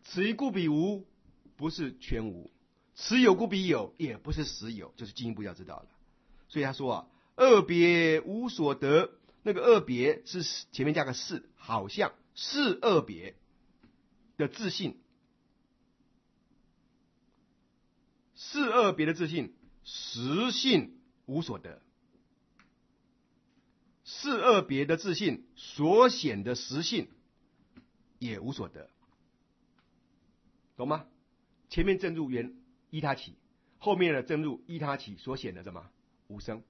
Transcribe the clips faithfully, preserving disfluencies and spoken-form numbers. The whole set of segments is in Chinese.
此一故彼无，不是全无；此有故彼有，也不是实有，就是进一步要知道了。所以他说啊，二别无所得，那个二别是前面加个是，好像是二别的自信，是二别的自信，实性无所得。是二别的自信所显的实性也无所得，懂吗？前面正入缘依他起，后面的正入依他起所显的什么无生。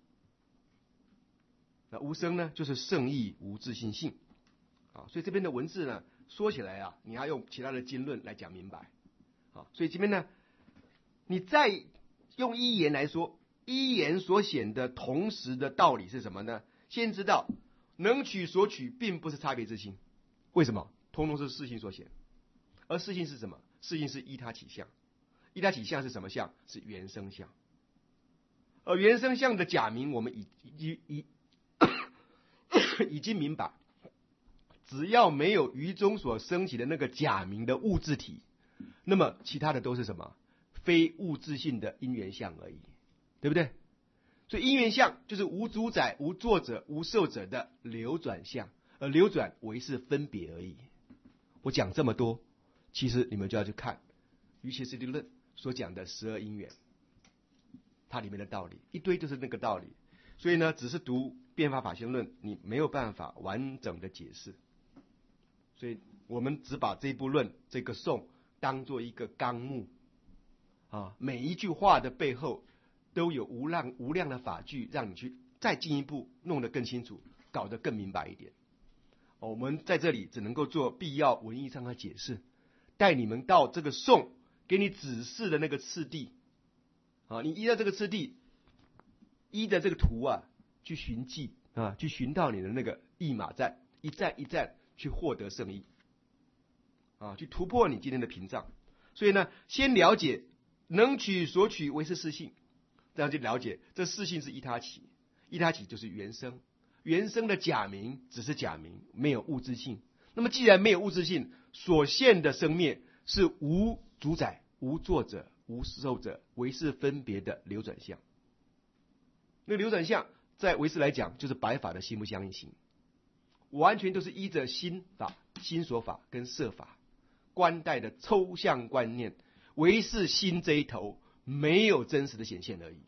那无生呢，就是圣义无自性性啊。所以这边的文字呢，说起来啊，你要用其他的经论来讲明白啊。所以这边呢，你再用一言来说，一言所显的同时的道理是什么呢？先知道能取所取并不是差别之心，为什么？通通是事性所显，而事性是什么？事性是依他起相，依他起相是什么相？是原生相。而原生相的假名，我们已已已已经明白，只要没有于中所升起的那个假名的物质体，那么其他的都是什么？非物质性的因缘相而已，对不对？所以因缘相就是无主宰、无作者、无受者的流转相，而流转为是分别而已。我讲这么多，其实你们就要去看瑜伽师地论所讲的十二因缘，它里面的道理一堆就是那个道理。所以呢，只是读变法法性论，你没有办法完整的解释。所以我们只把这部论、这个颂当做一个纲目啊，每一句话的背后都有无量无量的法句，让你去再进一步弄得更清楚，搞得更明白一点。我们在这里只能够做必要文义上的解释，带你们到这个颂给你指示的那个次第啊，你依照这个次第，依着这个图啊去寻迹啊，去寻到你的那个驿马站，一站一站去获得圣意啊，去突破你今天的屏障。所以呢，先了解能取所取为是事性，这样就了解这事性是依他起，依他起就是原生，原生的假名只是假名，没有物质性。那么既然没有物质性，所现的生灭是无主宰、无作者、无受者，唯是分别的流转相。那个流转相在唯识来讲，就是白法的心不相应行，完全都是依着心法、心所法跟色法观待的抽象观念，唯是心这一头没有真实的显现而已。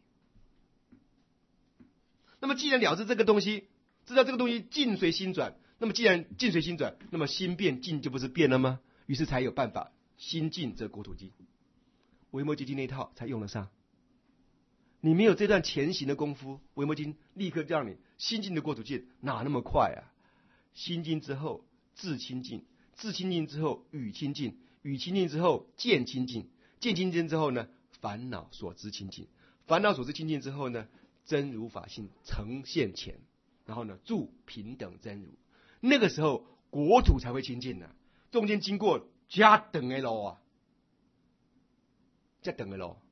那么既然了知这个东西，知道这个东西境随心转，那么既然境随心转，那么心变境就不是变了吗？于是才有办法心境则国土净，维摩诘经那一套才用得上。你没有这段前行的功夫，维摩经立刻让你心境的国土净，哪那么快啊？心境之后智清净，智清净之后语清净，语清净之后见清净，见清净之后呢，烦恼所知清净，烦恼所知清净之后呢，真如法性呈现前，然后呢，住平等真如，那个时候国土才会清净呢、啊。中间经过加等的路啊，加等的路，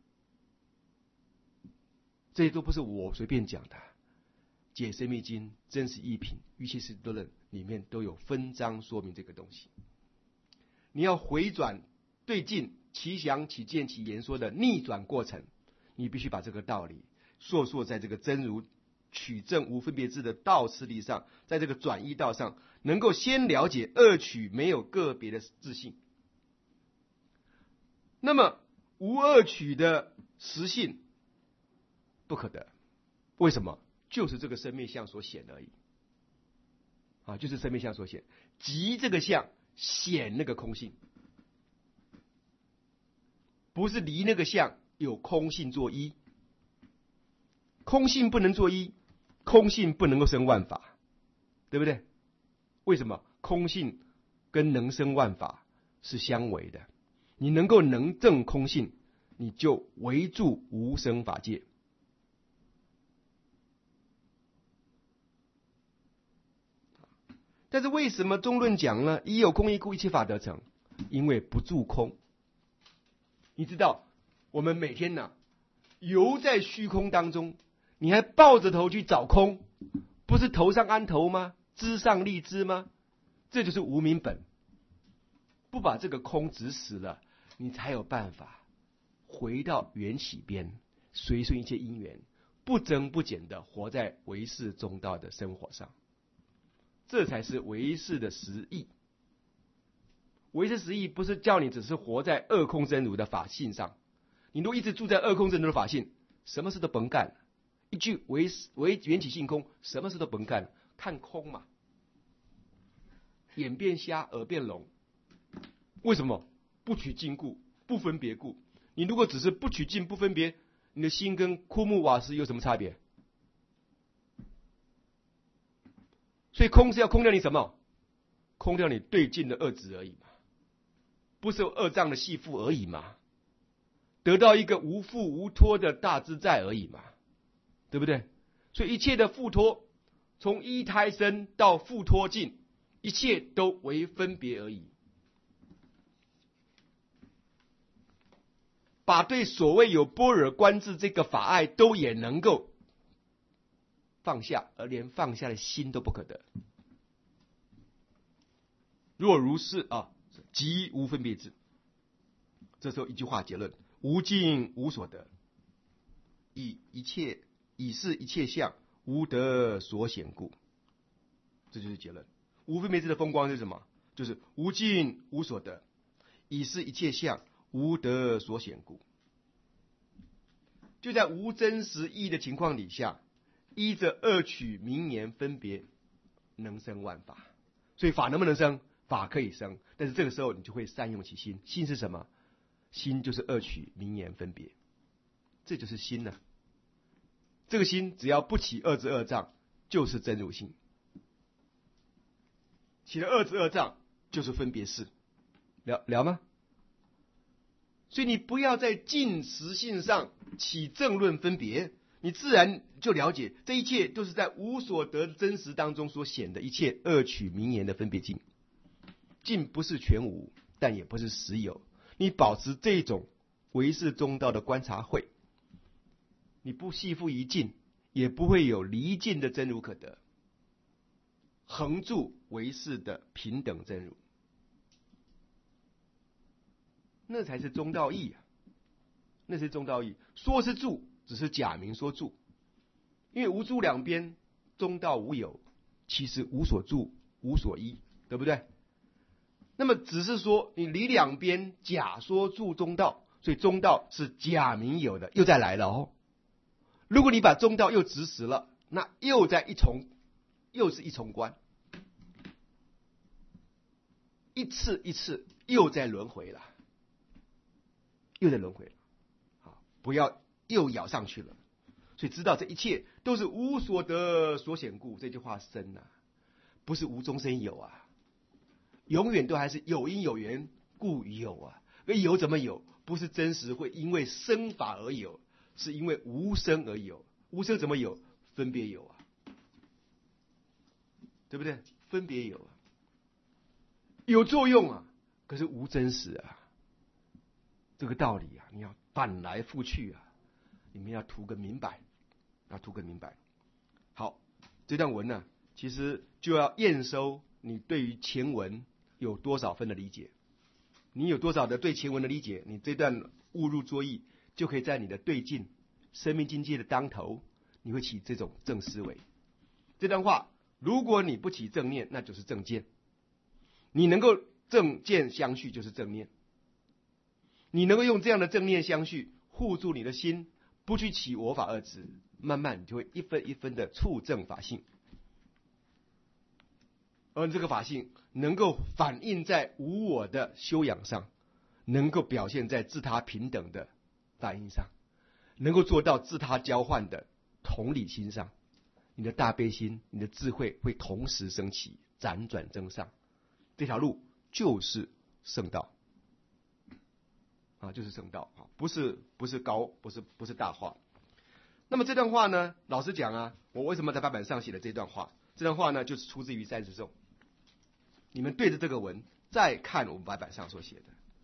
这些都不是我随便讲的。解深密经、真实义品、瑜伽师地论里面都有分章说明这个东西。你要回转对境，其详其见其言说的逆转过程，你必须把这个道理硕硕在这个真如取证无分别智的道次第上，在这个转依道上，能够先了解二取没有个别的自性。那么无二取的实性不可得，为什么？就是这个生灭相所显而已啊，就是生灭相所显，即这个相显那个空性，不是离那个相有空性作依，空性不能作依，空性不能够生万法，对不对？为什么？空性跟能生万法是相违的，你能够能证空性，你就围住无生法界。但是为什么中论讲呢？一有空一故，一切法得成，因为不住空。你知道我们每天呢、啊、游在虚空当中，你还抱着头去找空，不是头上安头吗？枝上立枝吗？这就是无明本。 不把这个空指死了，你才有办法回到缘起边，随顺一切因缘，不增不减的活在唯识中道的生活上。这才是唯识的实义。唯识实义不是叫你只是活在二空真如的法性上，你如果一直住在二空真如的法性，什么事都甭干，一句唯唯缘起性空，什么事都甭干，看空嘛。眼变瞎，耳变聋，为什么？不取境故，不分别故。你如果只是不取境不分别，你的心跟枯木瓦石有什么差别？所以空是要空掉你什么？空掉你对境的二执而已嘛，不是有二障的系缚而已嘛，得到一个无缚无托的大自在而已嘛，对不对？所以一切的缚托，从一胎生到缚托尽，一切都为分别而已。把对所谓有般若观智这个法爱都也能够放下，而连放下的心都不可得。若如是啊，即无分别智。这时候一句话结论：无尽无所得，以一切以是一切相，无得所显故。这就是结论。无分别智的风光是什么？就是无尽无所得，以是一切相，无得所显故。就在无真实义的情况底下，依着二取名言分别，能生万法。所以法能不能生？法可以生，但是这个时候你就会善用其心。心是什么？心就是二取名言分别，这就是心呢、啊。这个心只要不起二之二障，就是真如性；起了二之二障，就是分别识。了了吗？所以你不要在尽实性上起正论分别，你自然就了解这一切都是在无所得真实当中所显的一切二取名言的分别境。尽不是全无，但也不是实有。你保持这种唯识中道的观察会，你不系缚于尽，也不会有离尽的真如可得，恒住唯识的平等真如，那才是中道义啊！那是中道义。说是住，只是假名说住，因为无住两边，中道无有，其实无所住，无所依，对不对？那么只是说你离两边假说住中道，所以中道是假名有的，又再来了哦。如果你把中道又执实了，那又在一重，又是一重关，一次一次又在轮回了，又在轮回了。好，不要又咬上去了。所以知道这一切都是无所得所显故，这句话深啊，不是无中生有啊。永远都还是有因有缘故有啊，而有怎么有？不是真实会因为生法而有，是因为无生而有。无生怎么有？分别有啊，对不对？分别有啊，有作用啊，可是无真实啊。这个道理啊，你要反来覆去啊，你们要图个明白，要图个明白。好，这段文呢，其实就要验收你对于前文有多少分的理解，你有多少的对前文的理解，你这段误入作意，就可以在你的对境、生命境界的当头，你会起这种正思维。这段话，如果你不起正念，那就是正见；你能够正见相续，就是正念。你能够用这样的正念相续，护住你的心，不去起我法二执，慢慢你就会一分一分的触正法性。而这个法性能够反映在无我的修养上，能够表现在自他平等的反应上，能够做到自他交换的同理心上，你的大悲心、你的智慧会同时升起，辗转增上。这条路就是圣道啊，就是圣道啊，不是不是高，不是不是大话。那么这段话呢，老实讲啊，我为什么在白板上写的这段话？这段话呢，就是出自于三十颂。你们对着这个文再看我们白板上所写的，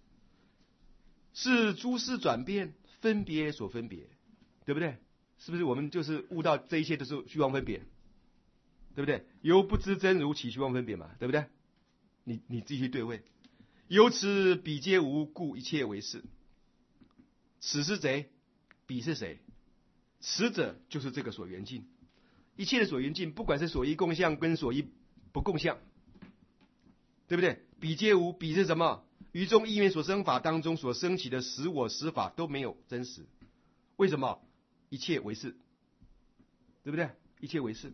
是诸事转变，分别所分别，对不对？是不是我们就是悟到这一切都是虚妄分别，对不对？由不知真如起虚妄分别嘛，对不对？你你继续对位， 由此彼皆无，故一切为是。此是谁？彼是谁？此者就是这个所缘境。一切的所缘境，不管是所依共相跟所依不共相，对不对？彼皆无，彼是什么？于众因缘所生法当中所生起的实我实法都没有真实。为什么？一切为是，对不对？一切为是。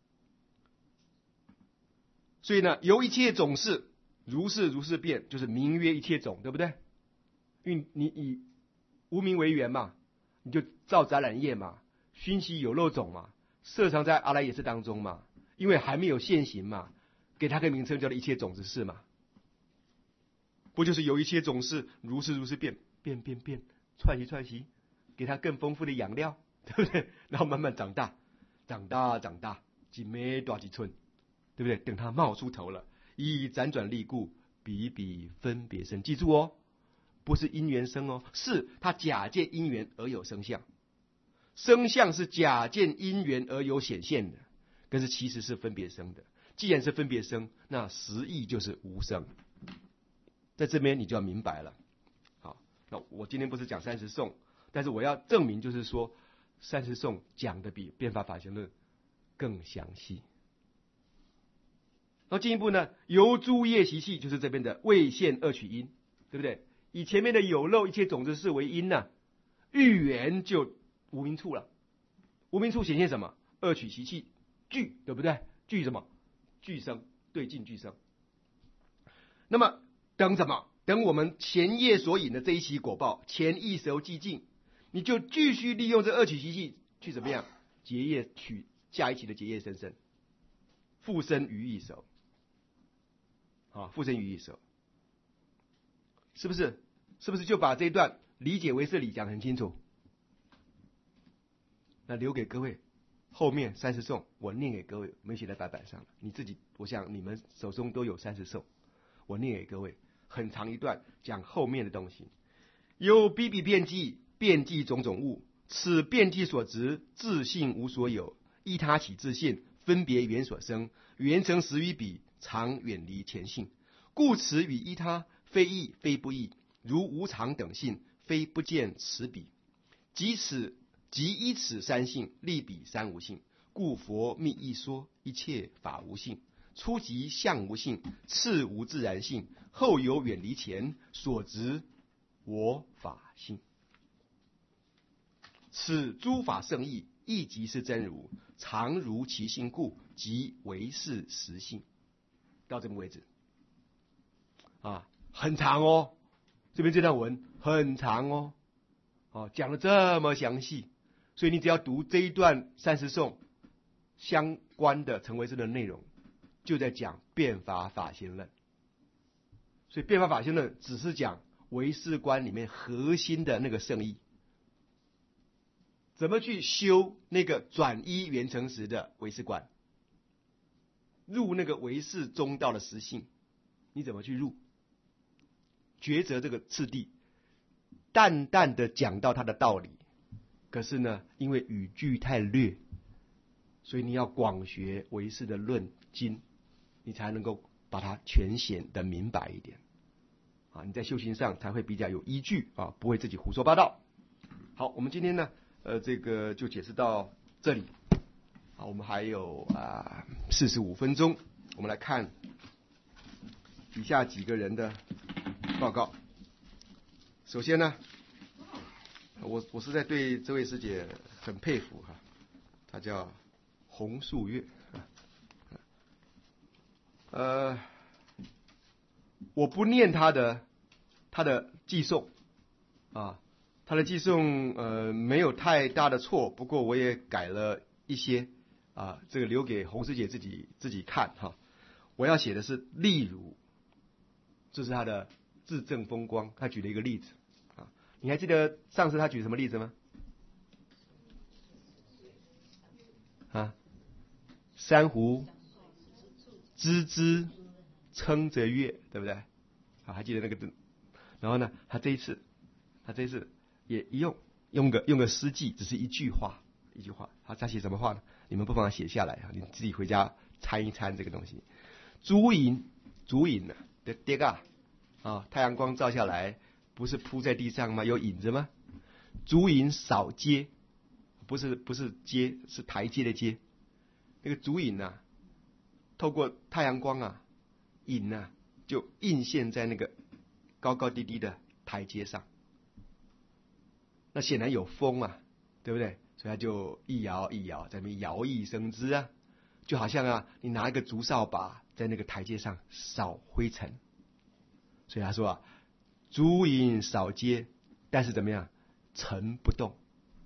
所以呢，由一切种事，如是如是变，就是名曰一切种，对不对？因为你以无名为缘嘛，你就造展览业嘛，熏习有漏种嘛，摄藏在阿赖耶识当中嘛，因为还没有现行嘛，给它个名称叫做一切种子事嘛。不就是由一切种事如是如是变，变变变，串习串习，给它更丰富的养料，对不对？然后慢慢长大，长大长大，几枚多几寸，对不对？等它冒出头了，以辗转力故，比比分别生。记住哦，不是因缘生哦，是它假借因缘而有生相。生相是假借因缘而有显现的，可是其实是分别生的。既然是分别生，那实义就是无生。在这边你就要明白了。好，那我今天不是讲三十颂，但是我要证明，就是说三十颂讲的比变法法行论更详细。然后进一步呢，由诸业习气，就是这边的未现二取因，对不对？以前面的有漏一切种子事为因呢、啊，欲缘就无明处了。无明处显现什么？二取习气聚，对不对？聚什么？聚生，对境聚生。那么等什么？等我们前业所引的这一期果报，前一熟寂尽，你就继续利用这二取习气去怎么样？结业取下一期的结业生生，复生于一熟。啊，复生于一熟，是不是？是不是就把这一段理解为是理讲得很清楚？那留给各位后面三十颂，我念给各位，没写在白板上了。你自己，我想你们手中都有三十颂，我念给各位，很长一段讲后面的东西。有比比辩计，辩计种种物，此辩计所执，自性无所有，依他起自性，分别缘所生，缘成实于彼，常远离前性，故此与依他，非异非不异，如无常等性，非不见此彼。即此即依此三性，立彼三无性，故佛密意说一切法无性。初即相无性，次无自然性，后有远离前所执我法性。此诸法圣义，亦即是真如，常如其性故，即为是实性。到这边为止啊，很长哦，这边这段文很长哦，哦，讲的这么详细，所以你只要读这一段三十颂相关的成为这的内容，就在讲变法法行论。所以变法法行论只是讲唯识观里面核心的那个圣义，怎么去修那个转依缘成实的唯识观，入那个唯识中道的实性，你怎么去入？抉择这个次第，淡淡的讲到它的道理。可是呢，因为语句太略，所以你要广学唯识的论经，你才能够把它全显的明白一点啊，你在修行上才会比较有依据啊，不会自己胡说八道。好，我们今天呢，呃，这个就解释到这里。好，我们还有啊四十五分钟，我们来看以下几个人的报告。首先呢，我我实在对这位师姐很佩服哈，她叫洪素月。呃，我不念她的她的寄颂啊，她的寄颂呃没有太大的错，不过我也改了一些啊，这个留给洪师姐自己自己看哈。我要写的是例如，这是她的自证风光，她举了一个例子啊，你还记得上次她举什么例子吗？啊，珊瑚孜孜称着月，对不对？啊，还记得那个字？然后呢，他这一次，他这一次也一用用个用个诗记，只是一句话，一句话。他他写什么话呢？你们不妨写下来啊，你自己回家参一参这个东西。竹影，竹影呢的跌啊啊，太阳光照下来，不是铺在地上吗？有影子吗？足影扫阶，不是不是阶，是台阶的阶。那个足影啊，透过太阳光啊，影啊，就映现在那个高高低低的台阶上。那显然有风啊，对不对？所以它就一摇一摇，在那边摇曳生姿啊，就好像啊，你拿一个竹扫把在那个台阶上扫灰尘。所以他说啊，足影扫阶，但是怎么样，尘不动。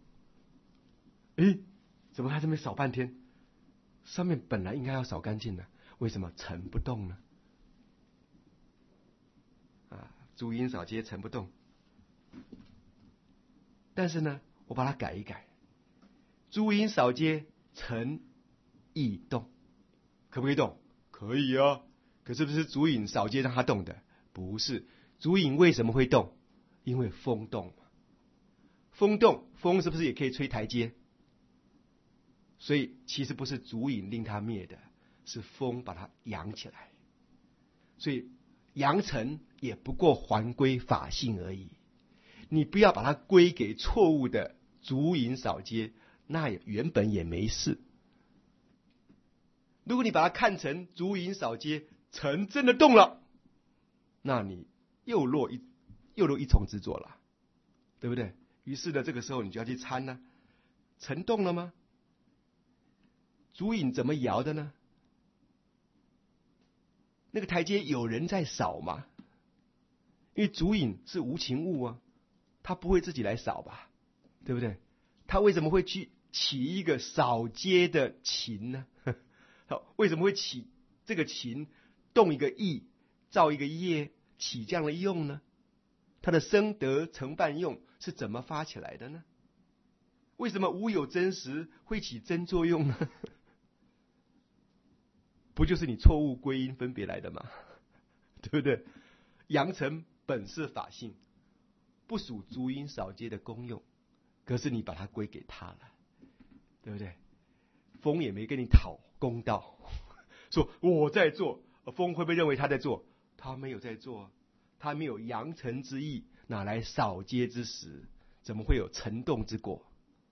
诶，怎么还这么扫半天？上面本来应该要扫干净的，为什么尘不动呢？啊，足影扫阶，尘不动。但是呢，我把它改一改，足影扫阶，尘亦动，可不可以动？可以啊。可是不是足影扫阶让它动的？不是。足影为什么会动？因为风动嘛。风动，风是不是也可以吹台阶？所以其实不是足影令它灭的，是风把它扬起来。所以扬尘也不过还归法性而已。你不要把它归给错误的足影扫阶，那也原本也没事。如果你把它看成足影扫阶，尘真的动了，那你又落一又落一重执着了，对不对？于是呢，这个时候你就要去参呢、啊，尘动了吗？足影怎么摇的呢？那个台阶有人在扫吗？因为足影是无情物啊，他不会自己来扫吧，对不对？他为什么会去起一个扫阶的琴呢？好，为什么会起这个琴，动一个意，造一个业，起这样的用呢？它的生得成办用是怎么发起来的呢？为什么无有真实会起真作用呢？不就是你错误归因分别来的吗？对不对？扬尘本是法性，不属足影扫阶的功用，可是你把它归给他了，对不对？风也没跟你讨公道，说我在做，风会不会认为他在做？他没有在做，他没有扬尘之意，哪来扫阶之时？怎么会有尘动之果？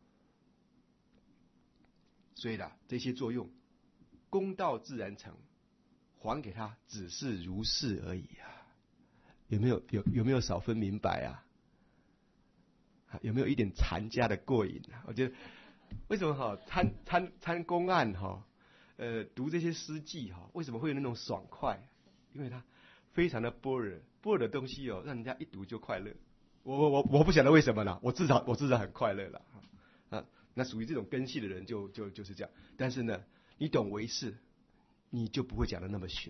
所以呢，这些作用，公道自然成，还给他只是如是而已啊！有没有有有没有少分明白啊？有没有一点禅家的过瘾啊？我觉得为什么哈参参参公案哈，呃读这些诗记哈，为什么会有那种爽快？因为它非常的般若，般若的东西哦，让人家一读就快乐。我我我我不晓得为什么啦，我至少我至少很快乐了啊。那属于这种根系的人就就就是这样。但是呢，你懂唯识，你就不会讲的那么玄，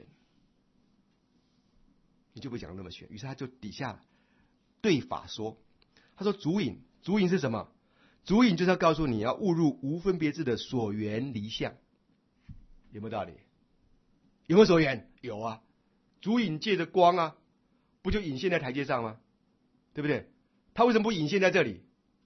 你就不会讲的那么玄。于是他就底下对法说。他说足影，足影是什么？足影就是要告诉你要误入无分别智的所缘离相，有没有道理？有没有所缘？有啊，足影界的光啊，不就隐现在台阶上吗？对不对？他为什么不隐现在这里，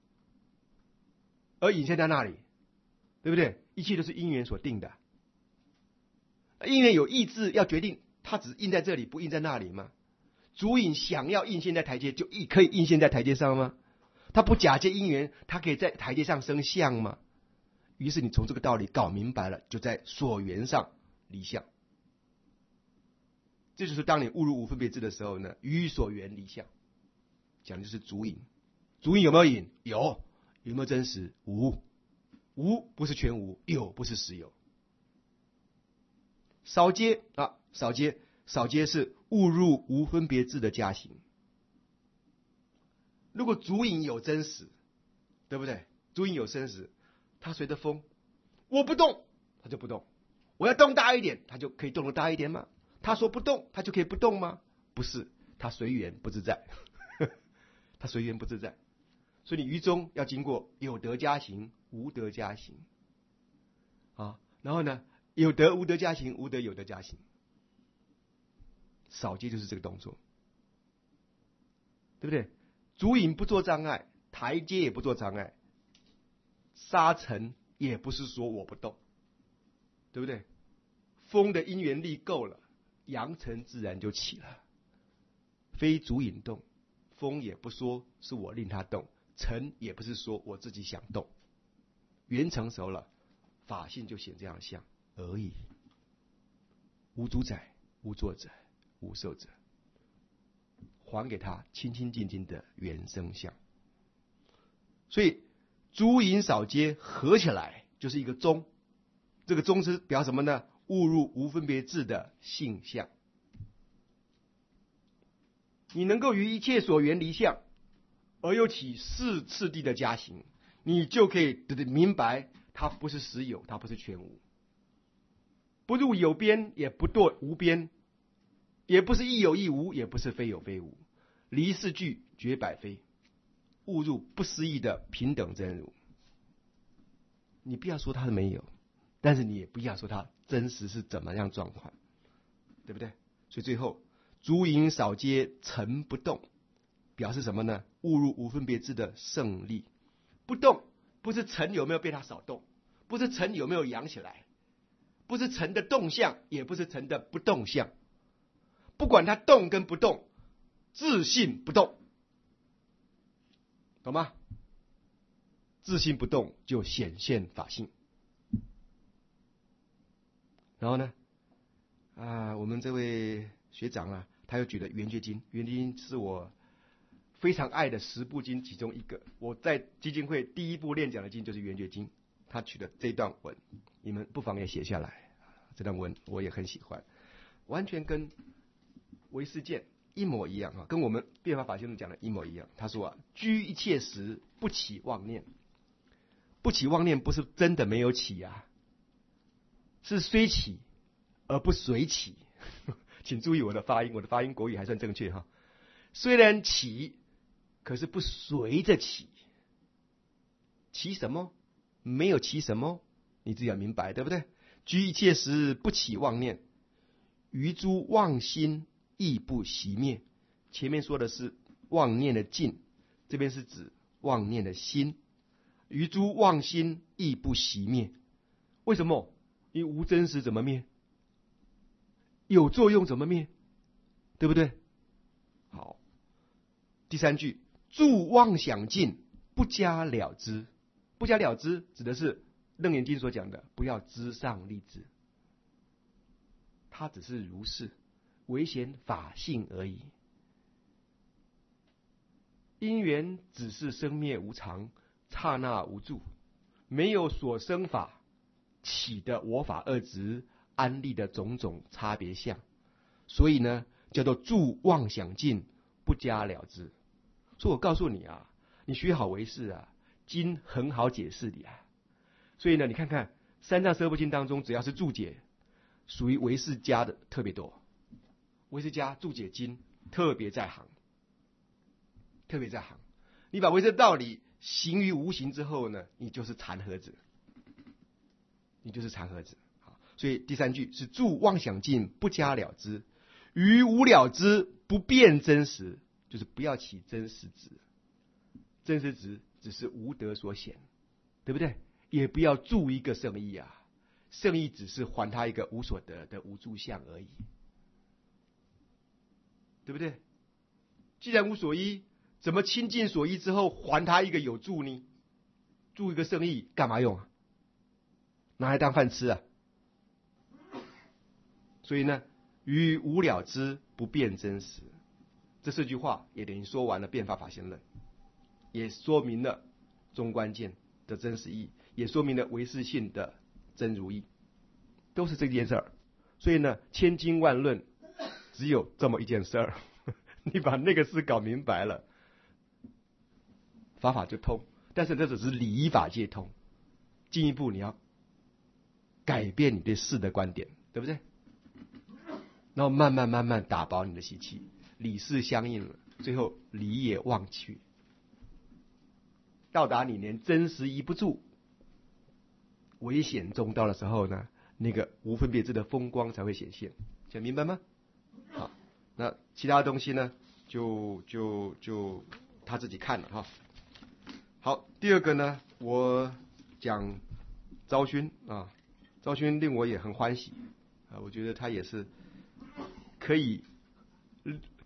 而隐现在那里？对不对？一切都是因缘所定的，因缘有意志要决定，它只印在这里，不印在那里吗？足影想要印现在台阶，就可以印现在台阶上吗？他不假借因缘，他可以在台阶上生相吗？于是你从这个道理搞明白了，就在所缘上离相。这就是当你误入无分别智的时候呢，于所缘离相，讲的就是足影。足影有没有影？有。有没有真实？无。无不是全无，有不是实有。扫阶啊，扫阶，扫阶是误入无分别智的加行。如果足影有真实，对不对？足影有真实，它随着风，我不动，它就不动；我要动大一点，它就可以动得大一点吗？他说不动，它就可以不动吗？不是，它随缘不自在，它随缘不自在。所以你于中要经过有德加行，无德加行啊，然后呢，有德无德加行，无德有德加行。扫阶就是这个动作，对不对？足影不做障碍，台阶也不做障碍，沙尘也不是说我不动，对不对？风的因缘力够了，扬尘自然就起了。 非主引动，风也不说是我令它动，尘也不是说我自己想动。缘成熟了，法性就显这样相而已。无主宰，无作者，无受者，还给他清清净净的原生相。所以诸隐少皆合起来就是一个中，这个中是表什么呢？误入无分别智的性相。你能够于一切所缘离相，而又起四次第的加行，你就可以明白，它不是实有，它不是全无，不入有边，也不堕无边，也不是亦有亦无，也不是非有非无，离四句，绝百非，误入不思议的平等真如。你不要说它没有，但是你也不要说它真实是怎么样状况，对不对？所以最后诸隐少皆成不动，表示什么呢？误入无分别智的胜利。不动不是尘有没有被它扫动，不是尘有没有扬起来，不是尘的动向，也不是尘的不动向。不管它动跟不动，自性不动，懂吗？自性不动就显现法性。然后呢，啊，我们这位学长啊，他又举了《圆觉经》，《圆觉经》是我非常爱的十部经其中一个。我在基金会第一部练讲的经就是《圆觉经》，他取的这段文，你们不妨也写下来。这段文我也很喜欢，完全跟唯识见一模一样啊，跟我们变法法先生讲的一模一样。他说啊，居一切时不起妄念，不起妄念不是真的没有起啊，是虽起而不随起。请注意我的发音，我的发音国语还算正确哈。虽然起，可是不随着起。起什么？没有起什么，你自己要明白，对不对？居一切时不起妄念，于诸妄心亦不熄灭。前面说的是妄念的尽，这边是指妄念的心。于诸妄心亦不熄灭。为什么？因为无真实怎么灭？有作用怎么灭？对不对？好，第三句，住妄想尽，不加了之。不加了之指的是楞严经所讲的，不要知上立知，它只是如是，唯显法性而已。因缘只是生灭无常，刹那无住，没有所生法起的我法二执安立的种种差别相，所以呢，叫做住妄想尽，不加了之。所以我告诉你啊，你学好唯识啊，经很好解释的啊。所以呢，你看看三藏十二部经当中，只要是注解，属于唯识家的特别多。唯识家注解经特别在行，特别在行。你把唯识道理行于无形之后呢，你就是禅盒子，你就是禅盒子。所以第三句是住妄想尽，不加了之，于无了之，不变真实，就是不要起真实执，真实执只是无德所显，对不对？也不要住一个圣意啊，圣意只是还他一个无所得的无住相而已，对不对？既然无所依，怎么亲近所依之后还他一个有住呢？住一个圣意干嘛用啊？拿来当饭吃啊？所以呢，于无了之，不变真实，这四句话也等于说完了变法法性论，也说明了中观见的真实义，也说明了唯识性的真如义，都是这件事儿。所以呢，千经万论只有这么一件事儿，你把那个事搞明白了，法法就通。但是这只是理法界通，进一步你要改变你对事的观点，对不对？然后慢慢慢慢打薄你的习气，理事相应了，最后理也忘去，到达你连真实依不住，危险中道的时候呢，那个无分别智的风光才会显现，讲明白吗？好，那其他东西呢，就就就他自己看了哈。好，第二个呢，我讲昭勋啊，昭勋令我也很欢喜啊，我觉得他也是可以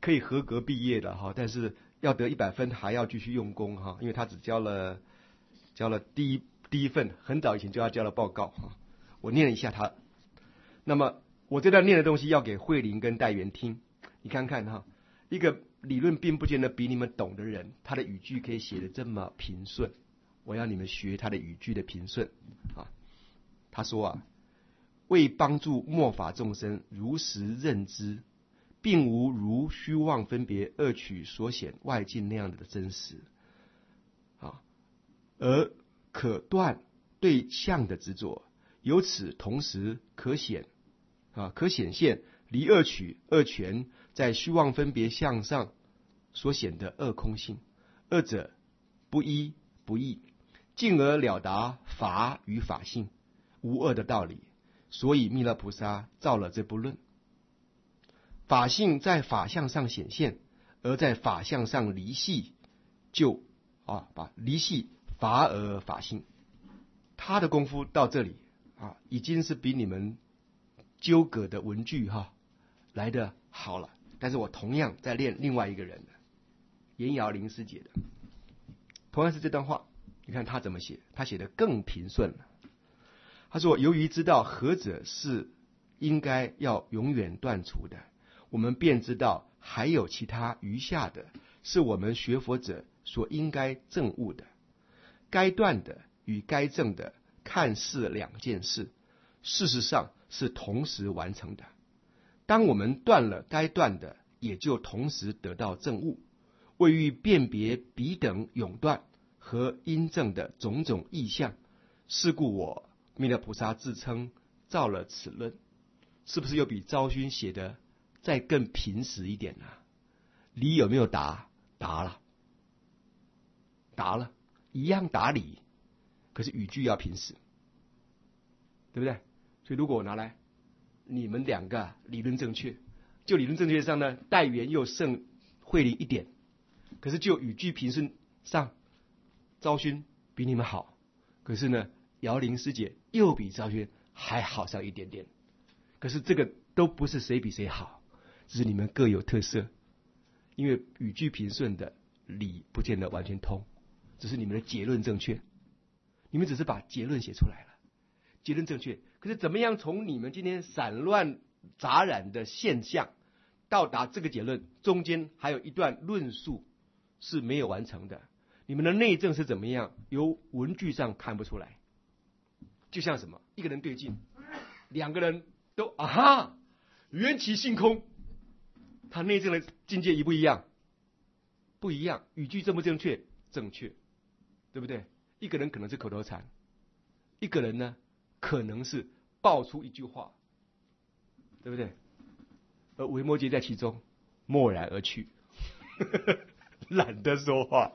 可以合格毕业的哈，但是要得一百分还要继续用功哈，因为他只交了交了第一第一份，很早以前就要交了报告哈。我念了一下他，那么我这段念的东西要给慧玲跟戴元听，你看看哈，一个理论并不见得比你们懂的人，他的语句可以写得这么平顺，我要你们学他的语句的平顺啊。他说啊，为帮助末法众生如实认知，并无如虚妄分别恶取所显外境那样的真实啊，而可断对相的执着，由此同时可显啊，可显现离恶取恶权在虚妄分别相上所显的恶空性，二者不一不异，进而了达法与法性无二的道理。所以弥勒菩萨造了这部论，法性在法相上显现，而在法相上离系，就啊把离系法而法性。他的功夫到这里啊，已经是比你们纠葛的文句哈来的好了。但是我同样在练另外一个人的严瑶林师姐的，同样是这段话，你看他怎么写，他写的更平顺了。他说，由于知道何者是应该要永远断除的，我们便知道还有其他余下的是我们学佛者所应该证悟的。该断的与该证的看似两件事，事实上是同时完成的。当我们断了该断的，也就同时得到证悟。为欲辨别彼等永断和因证的种种意象，是故我弥勒菩萨自称造了此论。是不是又比昭勋写的再更平实一点呢、啊？理有没有答？答了，答了，一样答理，可是语句要平实，对不对？所以如果我拿来，你们两个理论正确，就理论正确上呢，戴元又胜慧玲一点，可是就语句平顺上，昭勋比你们好，可是呢，瑶玲师姐又比昭勋还好上一点点。可是这个都不是谁比谁好，只是你们各有特色。因为语句平顺的理不见得完全通，只是你们的结论正确，你们只是把结论写出来了，结论正确。可是怎么样从你们今天散乱杂染的现象到达这个结论，中间还有一段论述是没有完成的。你们的内证是怎么样，由文句上看不出来。就像什么，一个人对镜，两个人都啊哈，缘起性空，他内证的境界一不一样？不一样。语句正不正确？正确，对不对？一个人可能是口头禅，一个人呢可能是爆出一句话，对不对？而维摩诘在其中默然而去，懒得说话，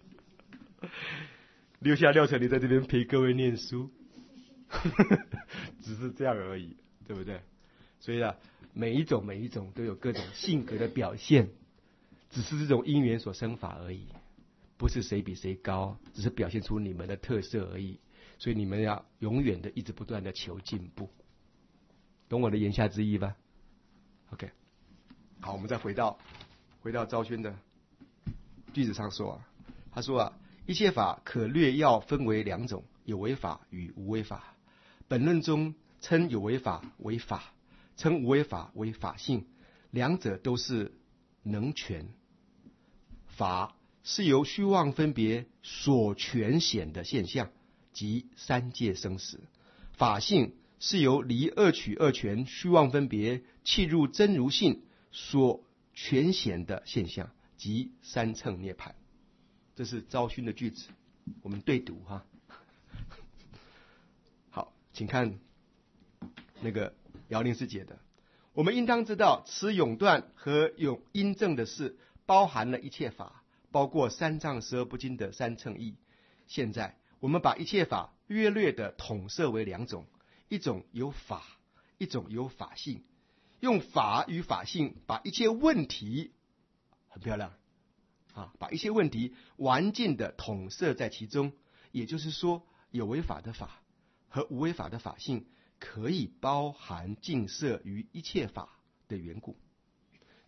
留下廖成林在这边陪各位念书，只是这样而已，对不对？所以啊，每一种每一种都有各种性格的表现，只是这种因缘所生法而已，不是谁比谁高，只是表现出你们的特色而已。所以你们要永远的一直不断的求进步，懂我的言下之意吧 ？OK， 好，我们再回到回到昭勋的句子上说啊，他说啊，一切法可略要分为两种，有为法与无为法。本论中称有为法为法，称无为法为法性，两者都是能全。法是由虚妄分别所全显的现象，即三界生死；法性是由离二取二全虚妄分别契入真如性所全显的现象，即三乘涅槃。这是昭勋的句子，我们对读哈。好，请看那个姚玲师姐的。我们应当知道，此永断和永因证的事，包含了一切法，包括三藏十二部经的三乘义。现在我们把一切法约略的统摄为两种，一种有法，一种有法性。用法与法性把一切问题，很漂亮啊，把一些问题完尽的统摄在其中。也就是说，有为法的法和无为法的法性可以包含尽摄于一切法的缘故。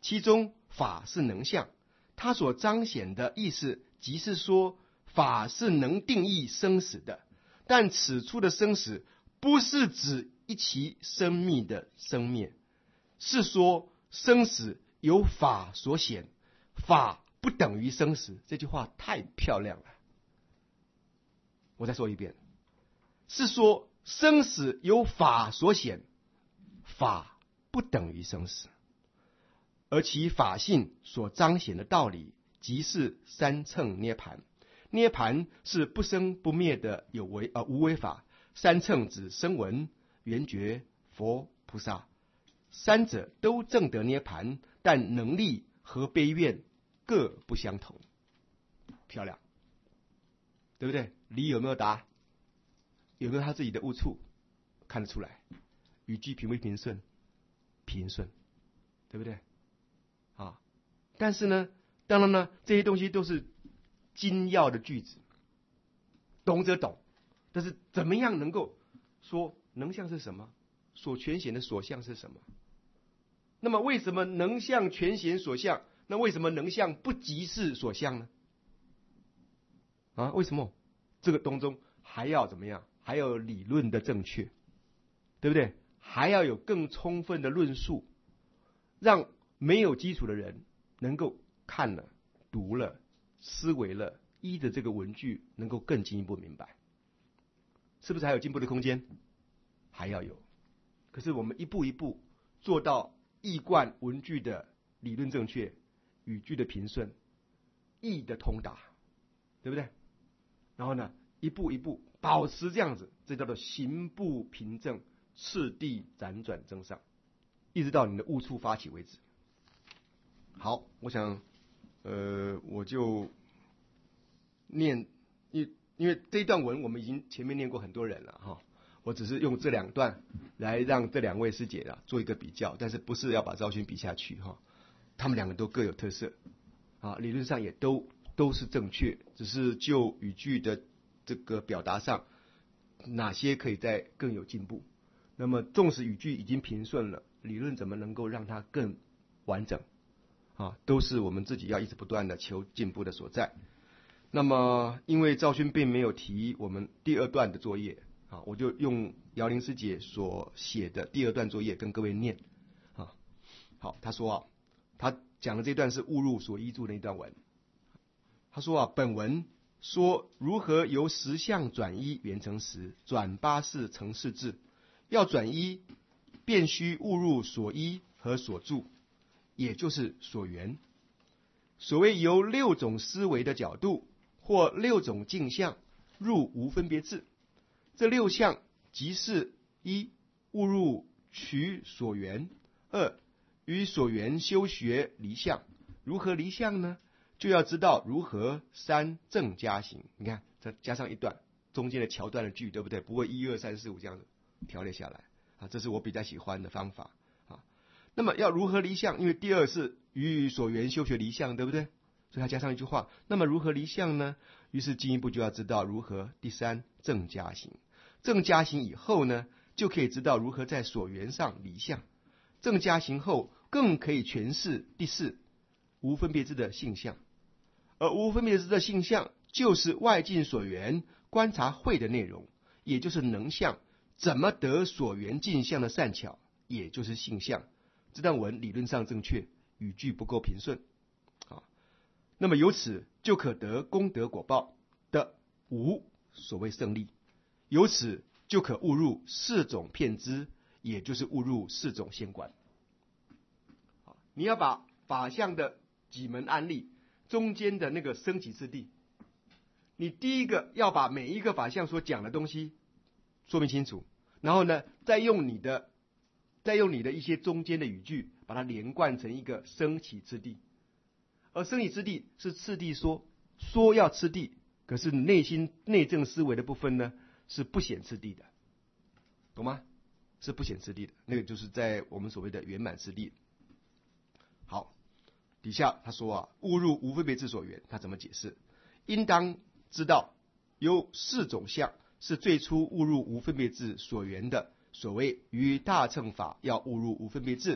其中法是能相，它所彰显的意思，即是说法是能定义生死的，但此处的生死不是指一其生命的生灭，是说生死由法所显，法不等于生死。这句话太漂亮了，我再说一遍，是说生死由法所显，法不等于生死，而其法性所彰显的道理，即是三乘涅槃。涅槃是不生不灭的有为呃无为法，三乘指声闻、缘觉、佛、菩萨，三者都证得涅槃，但能力和悲愿各不相同。漂亮，对不对？理有没有答？有没有他自己的误处？看得出来。语句平不平顺？平顺，对不对？啊，但是呢，当然呢，这些东西都是精要的句子，懂则懂，但是怎么样能够说能相是什么？所全显的所相是什么？那么为什么能相全显所相？那为什么能相不即是所相呢？啊，为什么？这个当中还要怎么样？还要有理论的正确，对不对？还要有更充分的论述，让没有基础的人能够看了、读了、思维了，依着这个文句能够更进一步明白。是不是还有进步的空间？还要有。可是我们一步一步做到一贯文句的理论正确，语句的平顺，意的通达，对不对？然后呢，一步一步保持这样子，这叫做行步平正，次第辗转增上，一直到你的误触发起为止。好，我想，呃，我就念，因因为这一段文我们已经前面念过很多人了哈，我只是用这两段来让这两位师姐啊做一个比较，但是不是要把昭勋比下去哈，他们两个都各有特色啊，理论上也都都是正确，只是就语句的这个表达上，哪些可以再更有进步。那么纵使语句已经平顺了，理论怎么能够让它更完整啊，都是我们自己要一直不断的求进步的所在。那么因为昭勋并没有提我们第二段的作业啊，我就用姚玲师姐所写的第二段作业跟各位念啊。好，他说啊，他讲的这段是误入所依注的一段文。他说啊，本文说如何由实相转一圆成实，转八事成事智。要转一，便须误入所依和所住，也就是所缘。所谓由六种思维的角度或六种镜像入无分别智，这六项即是：一、误入取所缘；二、与所缘修学离相。如何离相呢？就要知道如何三正加行。你看，这加上一段中间的桥段的句，对不对？不会一二三四五这样子条列下来啊，这是我比较喜欢的方法啊。那么要如何离相？因为第二是与所缘修学离相，对不对？所以他加上一句话，那么如何离相呢？于是进一步就要知道如何第三正加行。正加行以后呢，就可以知道如何在所缘上离相。正加行后更可以诠释第四无分别智的性相，而无分别智的性相就是外境所缘观察会的内容，也就是能相。怎么得所缘镜相的善巧，也就是性相。这段文理论上正确，语句不够平顺啊。那么由此就可得功德果报的无所谓胜利，由此就可误入四种骗知，也就是误入四种仙观。你要把法相的几门案例中间的那个升级次第，你第一个要把每一个法相所讲的东西说明清楚，然后呢，再用你的再用你的一些中间的语句把它连贯成一个升起次第。而升起次第是次第说，说要次第，可是内心内证思维的部分呢是不显次第的，懂吗？是不显次第的，那个就是在我们所谓的圆满次第。好，底下他说啊，误入无分别智所缘，他怎么解释？应当知道有四种相是最初误入无分别智所缘的。所谓于大乘法要误入无分别智，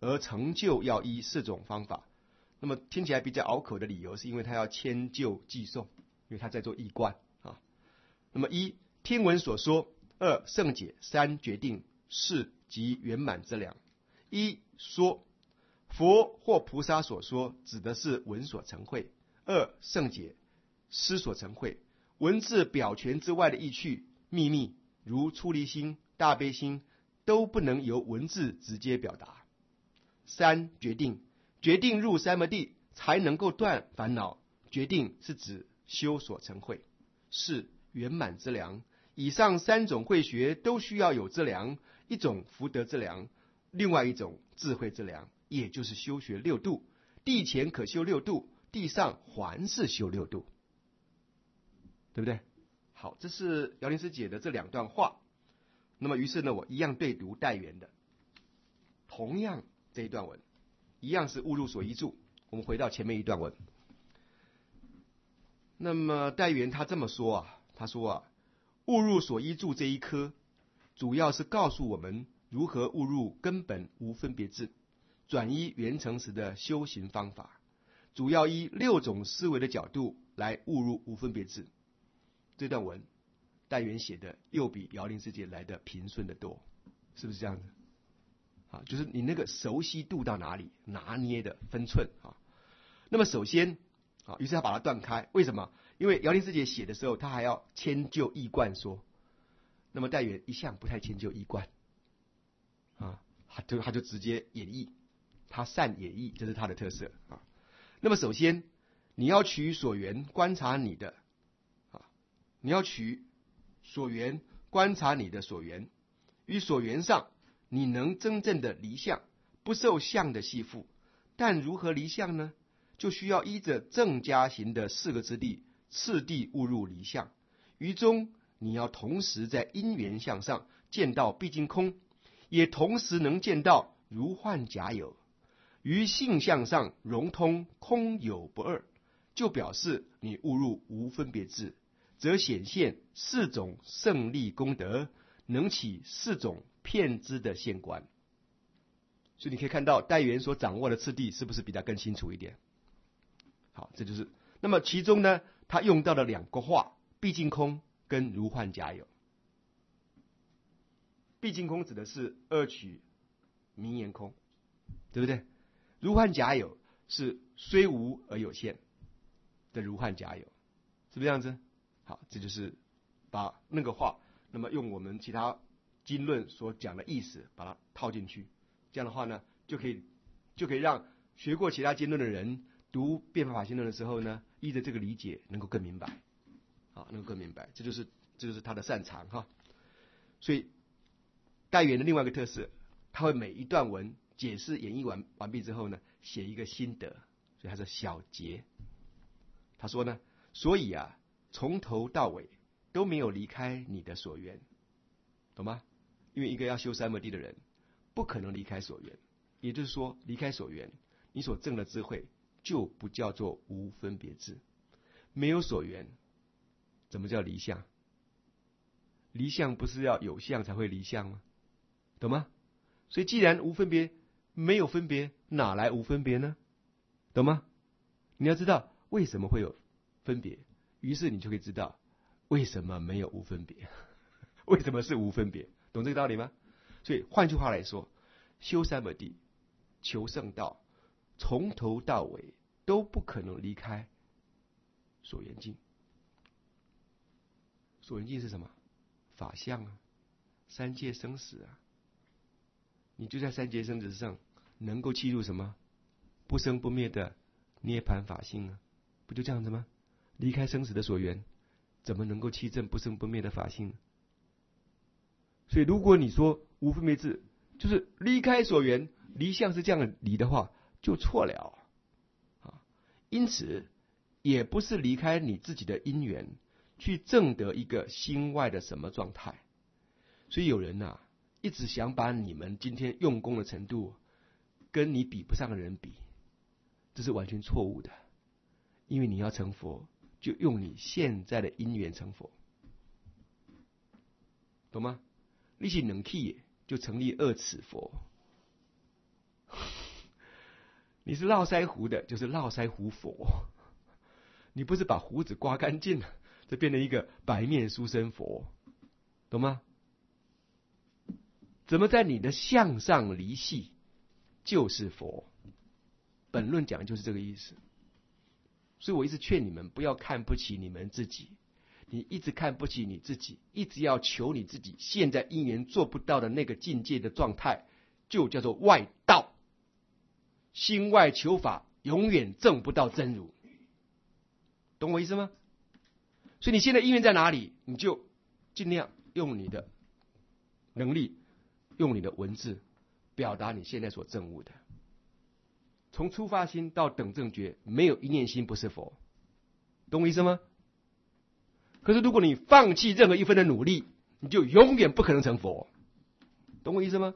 而成就要依四种方法。那么听起来比较拗口的理由，是因为他要迁就寄送，因为他在做易观啊。那么一听闻所说，二圣解，三决定，四即圆满之良。一说佛或菩萨所说，指的是闻所成会；二圣解，思所成会。文字表权之外的意趣秘密，如出离心、大悲心，都不能由文字直接表达。三决定，决定入三摩地才能够断烦恼，决定是指修所成会。四圆满之良，以上三种慧学都需要有之良，一种福德之良，另外一种智慧之良，也就是修学六度。地前可修六度，地上还是修六度，对不对？好，这是姚灵师姐的这两段话。那么于是呢，我一样对读代元的，同样这一段文，一样是误入所依著。我们回到前面一段文。那么代元他这么说啊，他说啊，误入所依著这一科，主要是告诉我们如何误入根本无分别智，转依圆成实的修行方法，主要依六种思维的角度来误入无分别智。这段文代元写的又比姚灵师姐来的平顺的多，是不是这样子？啊，就是你那个熟悉度到哪里，拿捏的分寸啊。那么首先啊，于是他把它断开，为什么？因为姚灵师姐写的时候，他还要迁就易观说，那么代元一向不太迁就易观啊，他就他就直接演绎，他善演绎，这是他的特色啊。那么首先你要取所缘观察你的啊，你要取所缘观察你的所缘，于所缘上你能真正的离相，不受相的系缚。但如何离相呢？就需要依着正加行的四个之地，次第误入离相。于中你要同时在因缘相上见到毕竟空，也同时能见到如幻假有。于性相上融通空有不二，就表示你误入无分别智，则显现四种胜利功德，能起四种骗知的现观。所以你可以看到代元所掌握的次第是不是比较更清楚一点？好，这就是那么其中呢，他用到了两个话，毕竟空跟如幻假有。毕竟空指的是二取名言空，对不对？如幻假有是虽无而有限的如幻假有，是不是这样子？好，这就是把那个话，那么用我们其他经论所讲的意思把它套进去，这样的话呢，就可以就可以让学过其他经论的人读辩法法性论的时候呢，依着这个理解能够更明白，好，能够更明白，这就是这就是他的擅长哈。所以代元的另外一个特色，他会每一段文解释演绎完完毕之后呢，写一个心得，所以他是小结。他说呢，所以啊，从头到尾都没有离开你的所缘，懂吗？因为一个要修三摩地的人，不可能离开所缘，也就是说，离开所缘，你所证的智慧就不叫做无分别智。没有所缘，怎么叫离相？离相不是要有相才会离相吗？懂吗？所以既然无分别，没有分别，哪来无分别呢？懂吗？你要知道为什么会有分别，于是你就可以知道为什么没有无分别，为什么是无分别，懂这个道理吗？所以换句话来说，修三摩地、求圣道，从头到尾都不可能离开所缘境。所缘境是什么？法相啊，三界生死啊。你就在三界生死上能够契入什么不生不灭的涅槃法性啊，不就这样子吗？离开生死的所缘，怎么能够契证不生不灭的法性呢？所以如果你说无分别智就是离开所缘，离相是这样离的话，就错了啊。因此也不是离开你自己的因缘去证得一个心外的什么状态。所以有人啊一直想把你们今天用功的程度跟你比不上的人比，这是完全错误的。因为你要成佛，就用你现在的因缘成佛，懂吗？你是能气就成立二尺佛， 你是络腮胡的，就是络腮胡佛。你不是把胡子刮干净了，就变成一个白面书生佛，懂吗？怎么在你的相上离系，就是佛。本论讲的就是这个意思。所以我一直劝你们不要看不起你们自己，你一直看不起你自己，一直要求你自己现在因缘做不到的那个境界的状态，就叫做外道。心外求法，永远证不到真如。懂我意思吗？所以你现在因缘在哪里，你就尽量用你的能力，用你的文字表达你现在所证悟的。从初发心到等正觉，没有一念心不是佛，懂我意思吗？可是如果你放弃任何一分的努力，你就永远不可能成佛，懂我意思吗？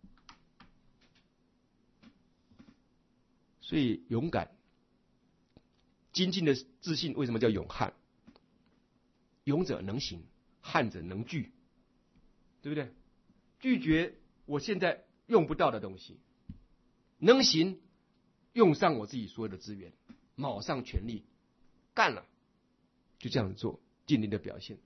所以勇敢精进的自信为什么叫勇悍？勇者能行，悍者能拒，对不对？拒绝我现在用不到的东西，能行用上我自己所有的资源，卯上全力干了，就这样做，尽力的表现。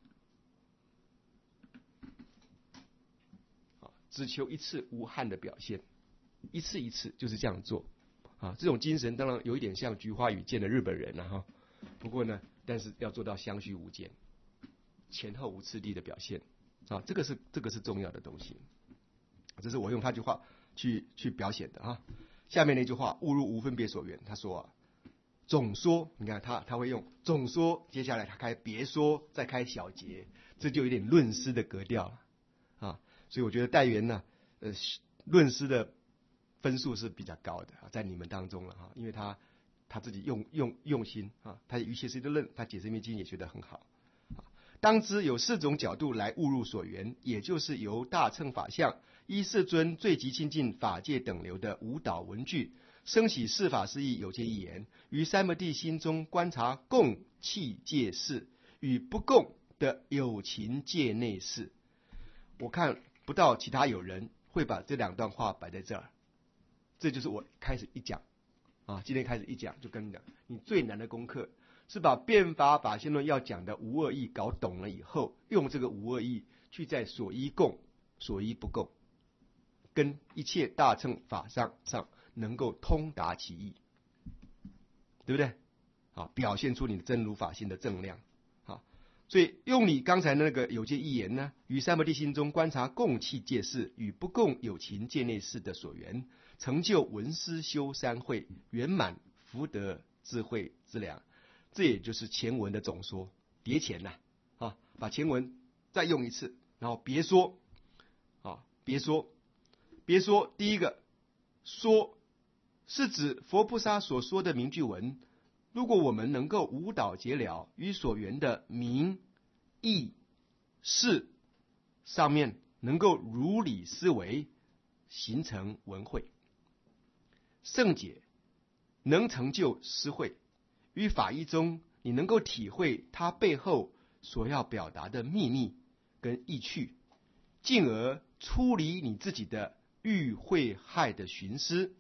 只求一次无憾的表现，一次一次就是这样做啊！这种精神当然有一点像菊花与剑的日本人了、啊、哈，不过呢，但是要做到相须无间，前后无次第的表现啊，这个是这个是重要的东西。这是我用他句话去去表现的啊。下面那句话，误入无分别所缘，他说啊，总说，你看他他会用总说，接下来他开别说，再开小节，这就有点论诗的格调了啊。所以我觉得戴元呢，呃，论诗的分数是比较高的啊，在你们当中了哈，因为他他自己用用用心啊，他于切实的论，他解释密经也学得很好啊。当知有四种角度来误入所缘，也就是由大乘法相依世尊最极亲近法界等流的无导文句，升起四法四义有界一言，于三摩地心中观察共气界事与不共的有情界内事。我看不到其他有人会把这两段话摆在这儿，这就是我开始一讲啊，今天开始一讲就跟你讲，你最难的功课是把辩法法性论要讲的无二义搞懂了以后，用这个无二义去在所依共、所依不共，跟一切大乘法上上能够通达其意，对不对？啊，表现出你的真如法性的正量。所以用你刚才那个有界一言呢，于三摩地心中观察共气界事与不共有情界内事的所缘，成就闻思修三慧，圆满福德智慧之良。这也就是前文的总说，叠前呐、啊，啊，把前文再用一次，然后别说，啊，别说，别说。第一个说是指佛菩萨所说的名句文。如果我们能够无导结了与所缘的名义事上面能够如理思维，形成文慧，圣解能成就思慧，于法义中你能够体会它背后所要表达的秘密跟意趣，进而出离你自己的欲慧害的寻思，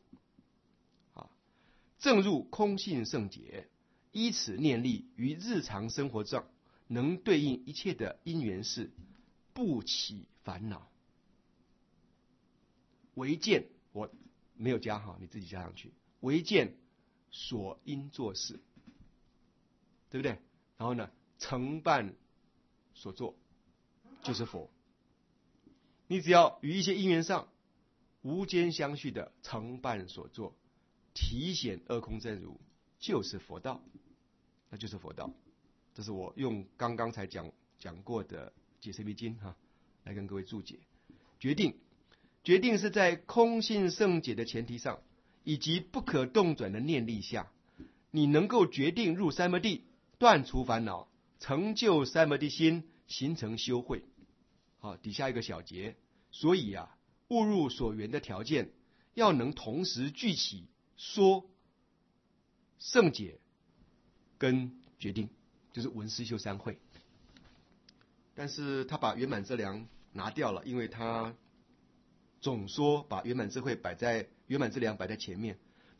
正入空性圣解，依此念力于日常生活上能对应一切的因缘事，不起烦恼。唯见，我没有加好，你自己加上去。唯见所应做事，对不对？然后呢，承办所做就是佛。你只要与一些因缘上无间相续的承办所做，体显二空真如，就是佛道，那就是佛道。这是我用刚刚才讲讲过的解释密经哈，来跟各位注解。决定，决定是在空性圣解的前提上，以及不可动转的念力下，你能够决定入三摩地，断除烦恼，成就三摩地心，形成修慧。好，底下一个小节，所以啊，误入所缘的条件，要能同时具起说、圣解跟决定，就是闻思修三慧。但是他把圆满智量拿掉了，因为他总说把圆满智慧摆在圆满智量摆在前面，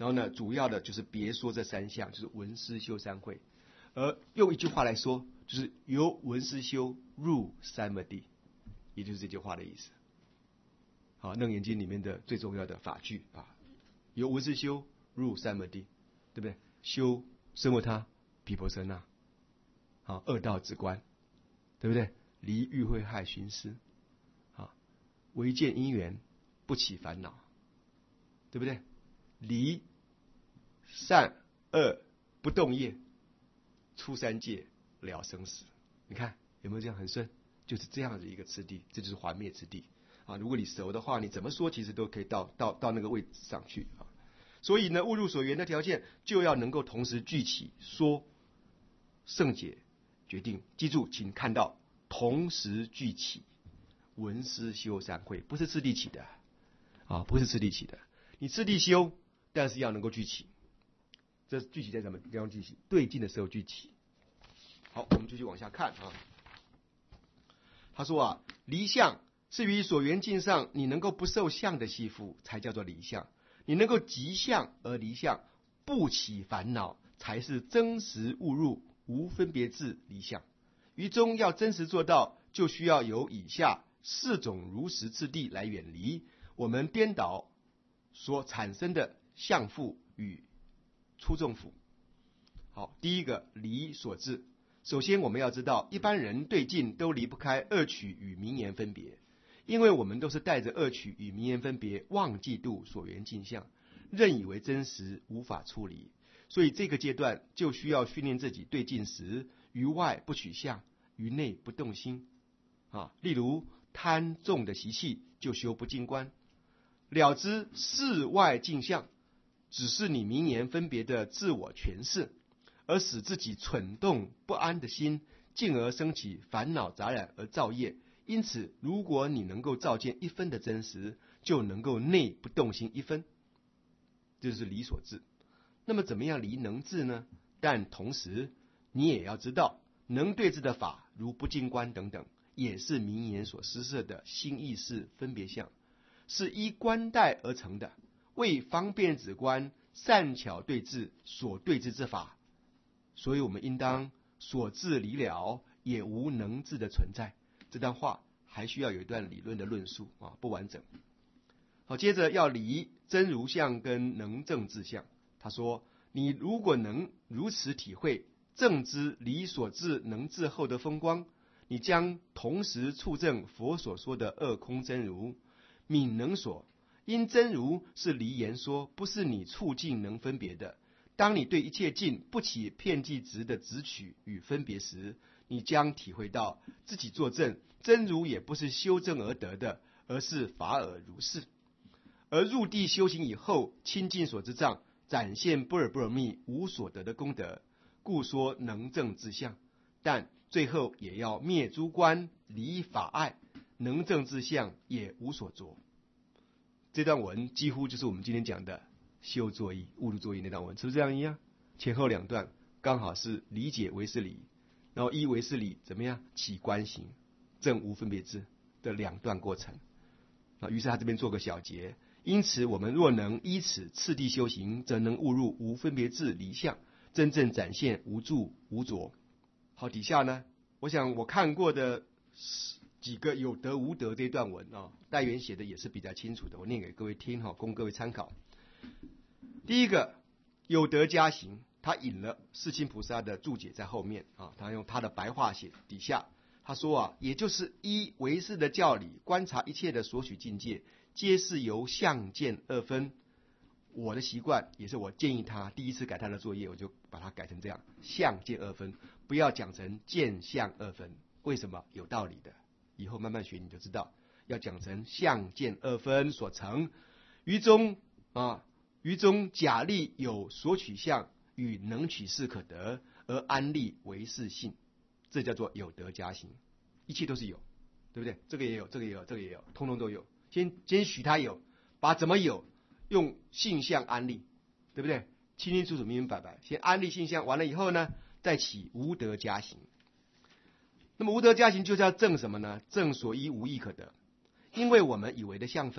然后呢，主要的就是别说这三项，就是文思修三会。而用一句话来说，就是由文思修入三摩地，也就是这句话的意思。好，《楞严经》里面的最重要的法句啊，由文思修入三摩地，对不对？修奢摩他、毗婆舍那，好，二道止观，对不对？离欲慧害寻思，啊，唯见因缘，不起烦恼，对不对？离善恶不动业，出三界了生死。你看有没有这样很顺？就是这样的一个次第，这就是还灭之地啊！如果你熟的话，你怎么说其实都可以到到到那个位置上去啊。所以呢，误入所缘的条件就要能够同时具起说、圣解、决定。记住，请看到同时具起，文思修三会，不是次第起的啊，不是次第起的。你次第修，但是要能够具起。这具体在什么地方具起？对境的时候具起。好，我们继续往下看啊。他说啊，离相是于所缘境上，你能够不受相的系缚，才叫做离相；你能够即相而离相，不起烦恼，才是真实悟入无分别智离相。于中要真实做到，就需要有以下四种如实次第来远离我们颠倒所产生的相缚与粗重缚。好，第一个离所致。首先我们要知道，一般人对境都离不开恶取与名言分别，因为我们都是带着恶取与名言分别忘记度所缘境相，认以为真实，无法处理。所以这个阶段就需要训练自己对境时，于外不取相，于内不动心啊。例如贪重的习气，就修不净观，了知世外境相只是你名言分别的自我诠释，而使自己蠢动不安的心，进而生起烦恼杂染而造业。因此，如果你能够照见一分的真实，就能够内不动心一分，这就是离所致。那么怎么样离能治呢？但同时你也要知道，能对治的法如不净观等等，也是名言所施设的心意识分别相，是依观待而成的，为方便止观善巧对治所对治之法。所以我们应当所治离了，也无能治的存在。这段话还需要有一段理论的论述啊，不完整。好，接着要离真如相跟能证智相。他说，你如果能如此体会正知离所致能治后的风光，你将同时触证佛所说的二空真如泯能所。因真如是离言说，不是你触境能分别的。当你对一切境不起片剂执的执取与分别时，你将体会到自己作证真如也不是修正而得的，而是法尔如是。而入地修行以后，亲近所知障，展现般若波罗蜜无所得的功德，故说能证智相。但最后也要灭诸观，离法爱，能证智相也无所着。这段文几乎就是我们今天讲的修作意、误入作意那段文，是不是这样一样？前后两段刚好是理解唯识理，然后依唯识理怎么样起观行，证无分别智的两段过程。啊，于是他这边做个小结。因此，我们若能依此次第修行，则能悟入无分别智离相，真正展现无住无着。好，底下呢，我想我看过的几个有得无得这段文啊，代元写的也是比较清楚的，我念给各位听哈，供各位参考。第一个有德加行，他引了世亲菩萨的注解在后面啊，他用他的白话写底下，他说啊，也就是依唯识的教理观察一切的所许境界，皆是由相见二分。我的习惯也是，我建议他第一次改他的作业，我就把它改成这样：相见二分，不要讲成见相二分。为什么？有道理的，以后慢慢学你就知道，要讲成相见二分所成。于中啊。于中假立有所取相与能取事可得，而安立唯识性，这叫做有德加行。一切都是有，对不对？这个也有，这个也有，这个也有，通通都有。先先许他有，把怎么有用性相安立，对不对？清清楚楚、明明白白。先安立性相，完了以后呢，再起无德加行。那么无德加行就是要证什么呢？证所依无义可得。因为我们以为的相分，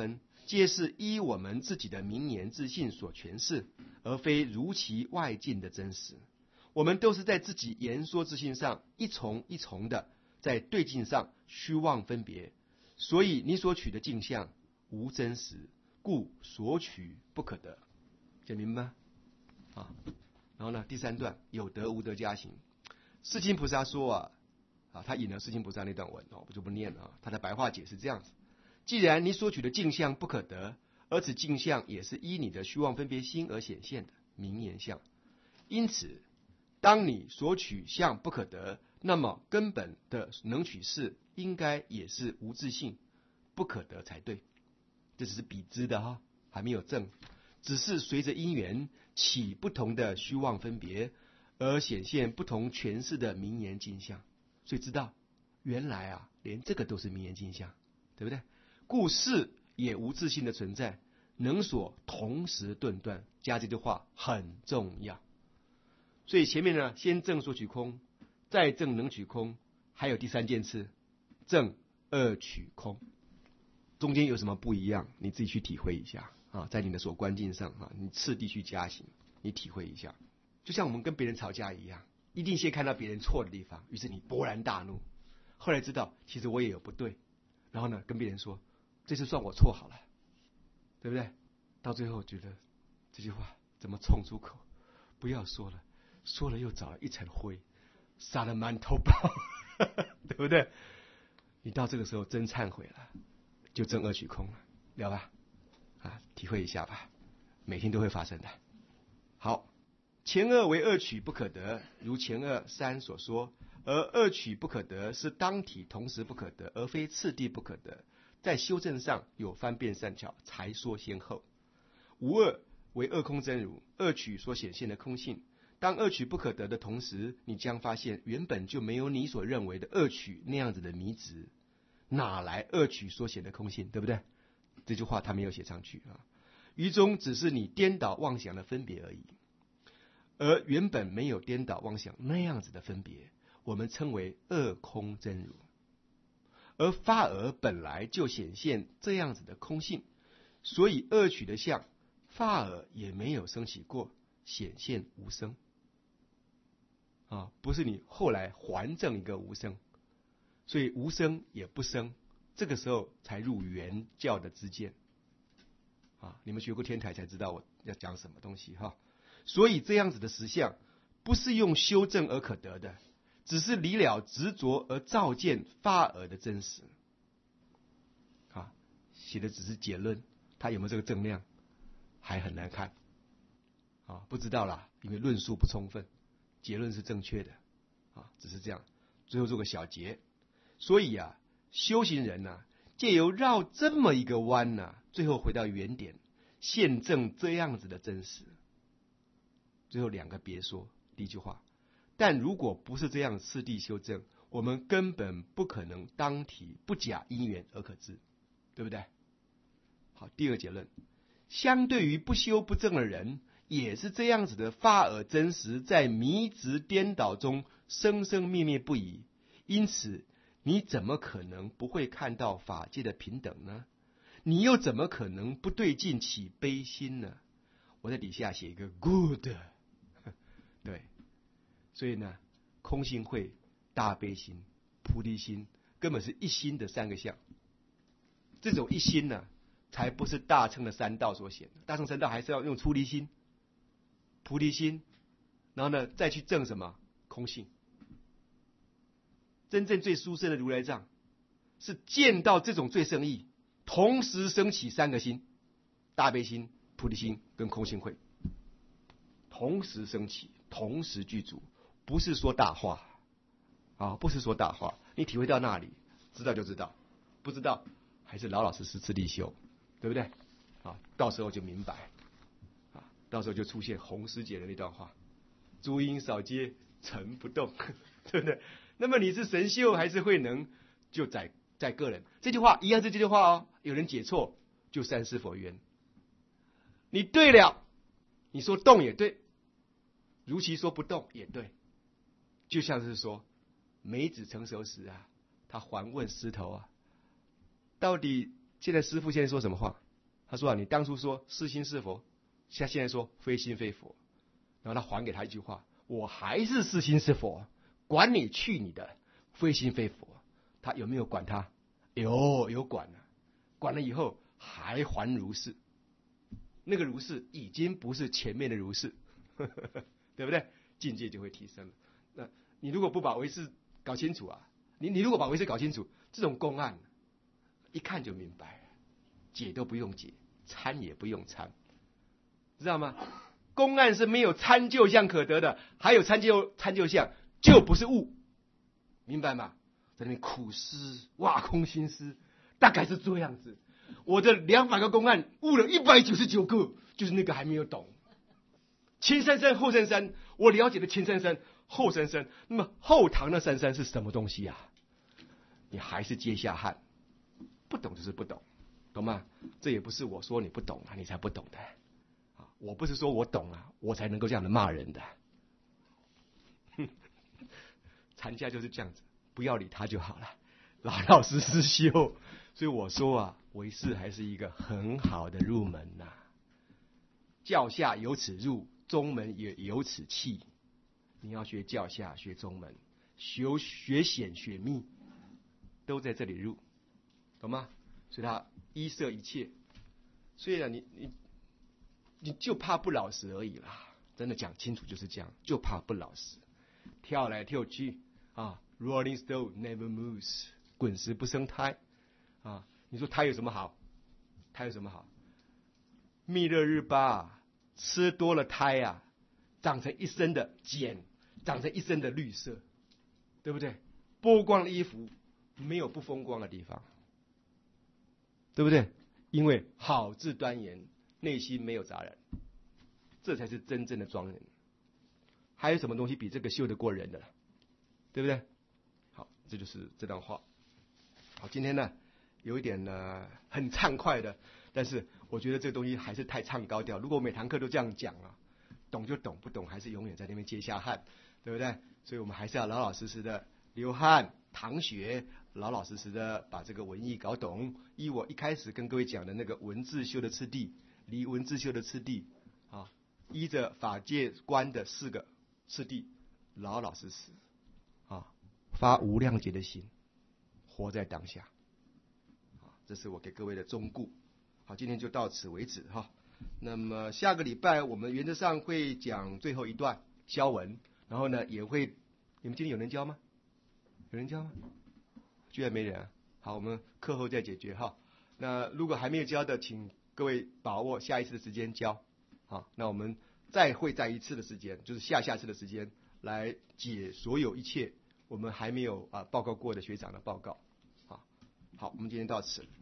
皆是依我们自己的名言自信所诠释，而非如其外境的真实。我们都是在自己言说自信上一重一重的在对境上虚妄分别，所以你所取的境象无真实，故所取不可得。讲明白吗？啊，然后呢，第三段有得无得加行。世亲菩萨说啊，啊，他引了世亲菩萨那段文哦，我就不念了啊。他的白话解是这样子：既然你所取的境象不可得，而此境象也是依你的虚妄分别心而显现的名言相，因此，当你所取相不可得，那么根本的能取事应该也是无自性不可得才对。这只是比知的哈，还没有证，只是随着因缘起不同的虚妄分别，而显现不同诠释的名言境象。所以知道原来啊，连这个都是名言境象，对不对？故事也无自性的存在，能所同时顿断。加这句话很重要。所以前面呢，先证所取空，再证能取空，还有第三件事，证二取空。中间有什么不一样？你自己去体会一下啊，在你的所观境上啊，你次第去加行，你体会一下。就像我们跟别人吵架一样，一定先看到别人错的地方，于是你勃然大怒。后来知道其实我也有不对，然后呢，跟别人说这次算我错好了，对不对？到最后觉得这句话怎么冲出口？不要说了，说了又找了一层灰，撒了满头包，对不对？你到这个时候真忏悔了，就证二取空了，了吧？啊，体会一下吧，每天都会发生的。好，前二为二取不可得，如前二三所说，而二取不可得是当体同时不可得，而非次第不可得。在修正上有方便善巧，才说先后。无二为二空真如，二取所显现的空性。当二取不可得的同时，你将发现原本就没有你所认为的二取那样子的迷执，哪来二取所显的空性，对不对？这句话他没有写上去啊，于中只是你颠倒妄想的分别而已，而原本没有颠倒妄想那样子的分别，我们称为二空真如。而发而本来就显现这样子的空性，所以二取的相发而也没有升起过，显现无生啊，不是你后来还证一个无生，所以无生也不生，这个时候才入原教的知见啊。你们学过天台才知道我要讲什么东西哈。所以这样子的实相不是用修正而可得的，只是离了执着而照见发而的真实啊。写的只是结论，他有没有这个正量还很难看啊，不知道啦，因为论述不充分，结论是正确的啊，只是这样。最后做个小结，所以啊，修行人呢、啊，借由绕这么一个弯呢、啊，最后回到原点，现证这样子的真实。最后两个别说，第一句话，但如果不是这样次第修正，我们根本不可能当体不假因缘而可知，对不对？好，第二结论，相对于不修不正的人，也是这样子的发而真实，在迷执颠倒中生生灭灭不已。因此，你怎么可能不会看到法界的平等呢？你又怎么可能不对境起悲心呢？我在底下写一个 good， 对，所以呢，空性慧、大悲心、菩提心，根本是一心的三个相。这种一心呢，才不是大乘的三道所显的。大乘三道还是要用出离心、菩提心，然后呢，再去证什么空性。真正最殊胜的如来藏，是见到这种最胜义，同时升起三个心：大悲心、菩提心跟空性慧，同时升起，同时具足，不是说大话啊，不是说大话。你体会到那里，知道就知道，不知道还是老老实实自力修，对不对？啊，到时候就明白，啊，到时候就出现洪师姐的那段话：诸因少皆成不动，对不对？那么你是神秀还是慧能，就在在个人。这句话一样是这句话哦，有人解错就三思佛冤。你对了，你说动也对，如其说不动也对。就像是说梅子成熟时啊，他还问石头啊，到底现在师父现在说什么话？ 他说啊，你当初说是心是佛，现现在说非心非佛，然后他还给他一句话：我还是是心是佛，管你去你的，非心非佛。他有没有管他？有，有管了。管了以后还还如是，那个如是已经不是前面的如是，对不对？境界就会提升了。那你如果不把唯识搞清楚啊，你你如果把唯识搞清楚，这种公案一看就明白了，解都不用解，参也不用参，知道吗？公案是没有参就相可得的，还有参就参就相就不是悟，明白吗？在那边苦思挖空心思，大概是这样子。我的两百个公案悟了一百九十九个，就是那个还没有懂。前三生后三生，我了解的前三生后三生，那么后堂的三生是什么东西啊？你还是接下汉，不懂就是不懂，懂吗？这也不是我说你不懂啊，你才不懂的。我不是说我懂啊，我才能够这样的骂人的。禅家就是这样子，不要理他就好了，老老实实修。所以我说啊，唯识还是一个很好的入门呐、啊。教下由此入，中门也由此起。你要学教下，学中门，学学显学密，都在这里入，懂吗？所以他依摄一切。所以啊，你你你就怕不老实而已啦。真的讲清楚就是这样，就怕不老实，跳来跳去啊 ，Rolling stone never moves， 滚石不生胎啊。你说胎有什么好？胎有什么好？密勒日巴吃多了胎啊，长成一身的碱，长成一身的绿色，对不对？剥光了衣服，没有不风光的地方，对不对？因为好自端严，内心没有杂染，这才是真正的庄人。还有什么东西比这个修得过人的？对不对？好，这就是这段话。好，今天呢有一点呢很畅快的，但是我觉得这个东西还是太唱高调。如果每堂课都这样讲啊，懂就懂，不懂还是永远在那边接下汗，对不对？所以我们还是要老老实实的流汗堂学，老老实实的把这个文艺搞懂。依我一开始跟各位讲的那个文字修的次第，离文字修的次第啊，依着法界观的四个次第，老老实实啊，发无量劫的心，活在当下。这是我给各位的忠告。好，今天就到此为止哈。那么下个礼拜我们原则上会讲最后一段教文，然后呢也会，你们今天有人教吗？有人教吗？居然没人啊！好，我们课后再解决哈。那如果还没有教的，请各位把握下一次的时间教。好，那我们再会再一次的时间，就是下下次的时间来解所有一切我们还没有啊报告过的学长的报告。好，好，我们今天到此。